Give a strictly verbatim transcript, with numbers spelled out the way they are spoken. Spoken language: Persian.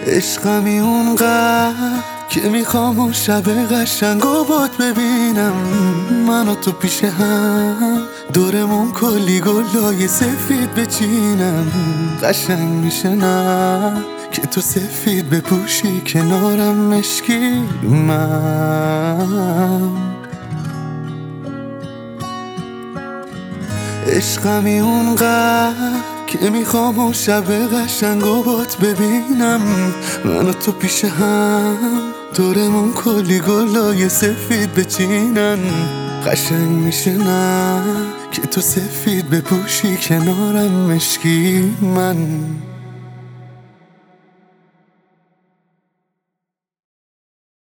عشقمی اونقدر که میخوام اون شب قشنگ و باد ببینم، من و تو پیش هم دورمون کلی گلای سفید بچینم. قشنگ میشه نه که تو سفید بپوشی کنارم مشکی من. عشقمی اونقدر که میخوام اون شب قشنگ و باد ببینم، من و تو پیش هم دورمون کلی گلای سفید بچینن. قشنگ میشه نه که تو سفید بپوشی کنارم مشکی من.